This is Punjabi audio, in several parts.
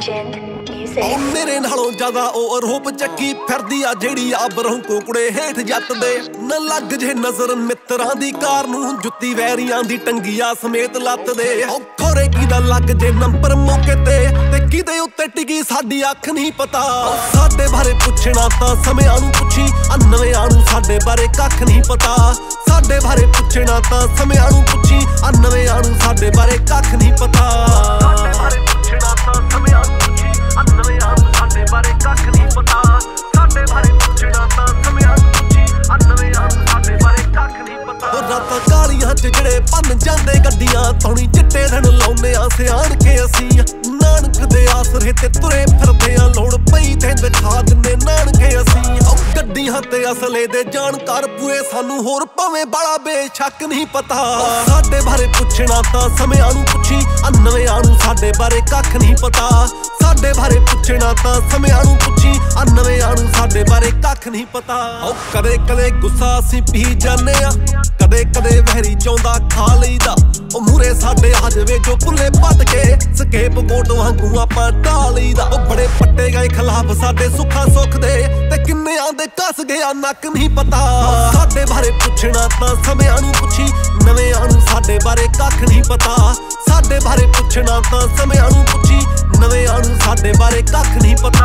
Legend Music ਮੇਰੇ ਨਾਲੋਂ ਜ਼ਿਆਦਾ ਉਹ ਰੂਪ ਚੱਕੀ ਫਿਰਦੀ ਆ ਜਿਹੜੀ ਆ ਬਰੋਂ ਕੁੜੇ ਹੇਠ ਜੱਟ ਦੇ ਨਾ ਲੱਗ ਜੇ ਨਜ਼ਰ ਮਿੱਤਰਾਂ ਦੀ ਕਾਰ ਨੂੰ ਜੁੱਤੀ ਵੈਰੀਆਂ ਦੀ ਟੰਗੀਆਂ ਸਮੇਤ ਲੱਤ ਦੇ ਖੋਰੇ ਕੀ ਦਾ ਲੱਗ ਜੇ ਨੰਬਰ ਮੌਕੇ ਤੇ ਕਿਤੇ ਉੱਤੇ ਟਿਕੀ ਸਾਡੀ ਅੱਖ ਨਹੀਂ ਪਤਾ ਸਾਡੇ ਬਾਰੇ ਪੁੱਛਣਾ ਤਾਂ ਸਮਿਆਂ ਨੂੰ ਪੁੱਛੀ ਨਵਿਆਂ ਨੂੰ ਸਾਡੇ ਬਾਰੇ ਕੱਖ ਨਹੀਂ ਪਤਾ ਸਾਡੇ ਬਾਰੇ ਪੁੱਛਣਾ ਤਾਂ ਸਮਿਆਂ ਨੂੰ ਪੁੱਛੀ ਨਵਿਆਂ ਨੂੰ ਸਾਡੇ ਬਾਰੇ ਕੱਖ ਨਹੀਂ ਪਤਾ ਸਾਡੇ ਬਾਰੇ ਪੁੱਛਣਾ ਤਾਂ ਸਮਿਆਂ ਨੂੰ ਪੁੱਛੀ ਨਵਿਆਂ ਨੂੰ ਸਾਡੇ ਬਾਰੇ ਕੱਖ ਨਹੀਂ ਪਤਾ ਸਾਡੇ ਬਾਰੇ ਪੁੱਛਣਾ ਤਾਂ ਸਮਿਆਂ ਨੂੰ ਪੁੱਛੀ ਨਵਿਆਂ ਨੂੰ ਸਾਡੇ ਬਾਰੇ ਕੱਖ ਨਹੀਂ ਪਤਾ ਰਾਤਾਂ ਕਾਲੀਆਂ ਚ ਜਿਹੜੇ ਭੰਨ ਜਾਂਦੇ ਗੱਡੀਆਂ ਥੋੜੀ ਚਿੱਟੇ ਦਿਨ ਲਾਉਂਦੇ ਆ ਸਿਆਣ ਕੇ ਅਸੀਂ ਨਾਨਕ ਦੇ ਆਸਰੇ ਤੇ ਤੁਰੇ ਫਿਰਦੇ ਆ ਲੋੜ ਪਈ ਤੇ ਦਿਖਾ ਦਿੰਦੇ ਨਾਨਕੇ ਅਸੀਂ ਗੱਡੀਆਂ ਤੇ ਅਸਲੇ ਦੇ ਜਾਣਕਾਰ ਪੂਰੇ ਸਾਨੂੰ ਹੋਰ ਭਾਵੇਂ ਬੜਾ ਬੇਸ਼ੱਕ ਨਹੀਂ ਪਤਾ ਸਾਡੇ ਬਾਰੇ ਪੁੱਛਣਾ ਤਾਂ ਸਮਿਆਂ ਨੂੰ ਪੁੱਛੀ ਨਵਿਆਂ ਨੂੰ ਸਾਡੇ ਬਾਰੇ ਕੱਖ ਨਹੀਂ ਪਤਾ ਸਾਡੇ ਬਾਰੇ ਪੁੱਛਣਾ ਤਾਂ ਸਮਿਆਂ ਨੂੰ ਪੁੱਛੀ ਨਵਿਆਂ ਨੂੰ ਸਾਡੇ ਬਾਰੇ ਕੱਖ ਨਹੀਂ ਪਤਾ ਕਦੇ ਕਦੇ ਗੁੱਸਾ ਅਸੀਂ ਪੀ ਜਾਂਦੇ ਆ ਕਦੇ ਕਦੇ ਵਹਿਰੀ ਚਾਹੁੰਦਾ ਖਾ ਲਈਦਾ ਉਹ ਮੂਰੇ ਸਾਡੇ ਆ ਜਾਵੇ ਜੋ ਭੁੱਲੇ ਪੱਟ ਕੇ ਸਕੇਪ ਗੋਟ ਵਾਂਗੂ ਆਪਾਂ ਢਾ ਲਈਦਾ ਉਹ ਬੜੇ ਪੱਟੇ ਗਏ ਖਿਲਾਫ ਸਾਡੇ ਸੁੱਖਾਂ ਸੁੱਖ ਦੇ ਤੇ ਕਿੰਨਿਆਂ ਦੇ ਕੱਸ ਗਿਆ ਨੱਕ ਨਹੀਂ ਪਤਾ ਸਾਡੇ ਬਾਰੇ ਪੁੱਛਣਾ ਤਾਂ ਸਮਿਆਂ ਨੂੰ ਪੁੱਛੀ ਨਵਿਆਂ ਨੂੰ ਸਾਡੇ ਬਾਰੇ ਕੱਖ ਨਹੀਂ ਪਤਾ ਸਾਡੇ ਬਾਰੇ ਪੁੱਛਣਾ ਤਾਂ ਸਮਿਆਂ ਨੂੰ ਪੁੱਛੀ ਨਵਿਆਂ ਨੂੰ ਸਾਡੇ ਬਾਰੇ ਕੱਖ ਨਹੀਂ ਪਤਾ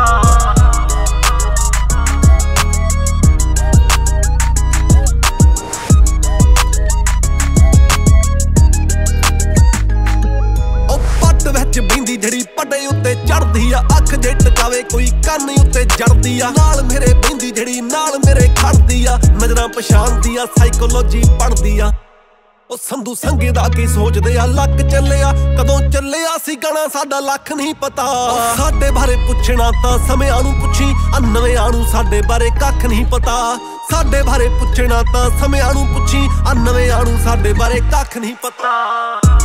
ਬਿੰਦੀ ਜਿਹੜੀ ਪੱਡੇ ਉੱਤੇ ਚੜਦੀ ਆ ਅੱਖ ਜੇ ਟਕਾਵੇ ਕੋਈ ਕੰਨ ਉੱਤੇ ਜੜਦੀ ਆ ਨਾਲ ਮੇਰੇ ਬਿੰਦੀ ਜਿਹੜੀ ਨਾਲ ਮੇਰੇ ਖੜਦੀ ਆ ਨਜ਼ਰਾਂ ਪਛਾਣਦੀ ਆ ਸਾਈਕੋਲੋਜੀ ਪੜਦੀ ਆ ਉਹ ਸੰਧੂ ਸੰਗੇ ਦਾ ਕੀ ਸੋਚਦੇ ਆ ਲੱਕ ਚੱਲਿਆ ਕਦੋਂ ਚੱਲਿਆ ਸੀ ਗਾਣਾ ਸਾਡਾ ਲੱਖ ਨਹੀਂ ਪਤਾ ਸਾਡੇ ਬਾਰੇ ਪੁੱਛਣਾ ਤਾਂ ਸਮਿਆਂ ਨੂੰ ਪੁੱਛੀ ਨਵਿਆਂ ਨੂੰ ਸਾਡੇ ਬਾਰੇ ਕੱਖ ਨਹੀਂ ਪਤਾ ਸਾਡੇ ਬਾਰੇ ਪੁੱਛਣਾ ਤਾਂ ਸਮਿਆਂ ਨੂੰ ਪੁੱਛੀ ਨਵਿਆਂ ਨੂੰ ਸਾਡੇ ਬਾਰੇ ਕੱਖ ਨਹੀਂ ਪਤਾ